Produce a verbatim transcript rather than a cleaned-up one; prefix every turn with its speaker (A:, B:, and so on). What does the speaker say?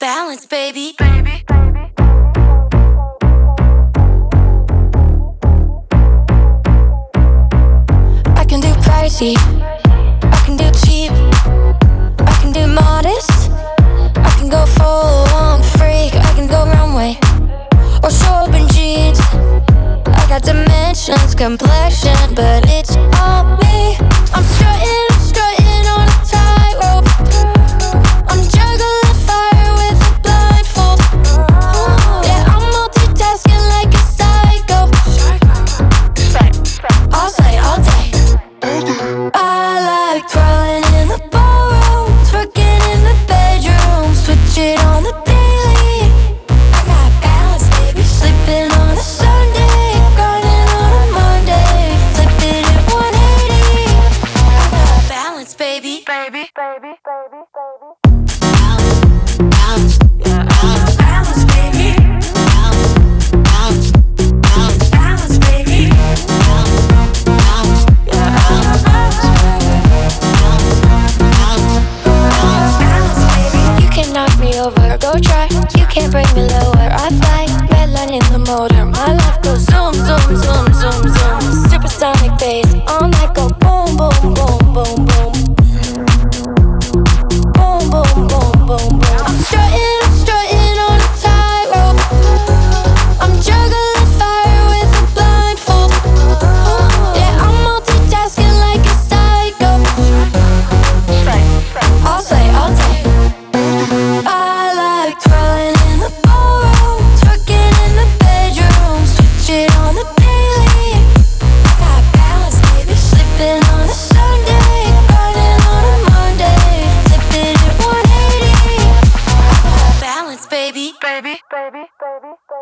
A: balance, baby. Baby. I can do pricey, I can do cheap, I can do modest, I can go full on freak, I can go runway or show up in jeans. I got dimensions, complexion, but it's all me. I'm strutting, strutting on a tightrope. I'm juggling fire with a blindfold. Yeah, I'm multitasking like a psycho. All day, all day. I like twirling in the ballroom, twerking in the bedroom, switch it on the daily. I got balance, baby. Sleeping on a Sunday, grinding on a Monday, flip it at one eighty. I got balance, baby. Baby, baby, baby, baby. Balance, balance, yeah, balance, balance, baby. Balance, balance, balance, balance, baby. Balance, balance, yeah, balance, balance, balance, balance, baby. You can knock me over, go try. You can't bring me lower, I fly. Red line in the motor, my life goes zoom, zoom, zoom, zoom, zoom. Supersonic bass, on that go boom, boom, boom, boom, boom. Boom, boom, boom, boom, boom. I'm strutting, I'm strutting on a tightrope. I'm juggling fire with a blindfold. Yeah, I'm multitasking like a psycho. All day, all day. I like twirling in the ballroom, twerking in the bedroom, switch it on the daily. I got balance, baby. Sleeping on a Sunday, grinding on a Monday, flip it at one eighty. I got balance, baby. Baby, baby, baby, baby.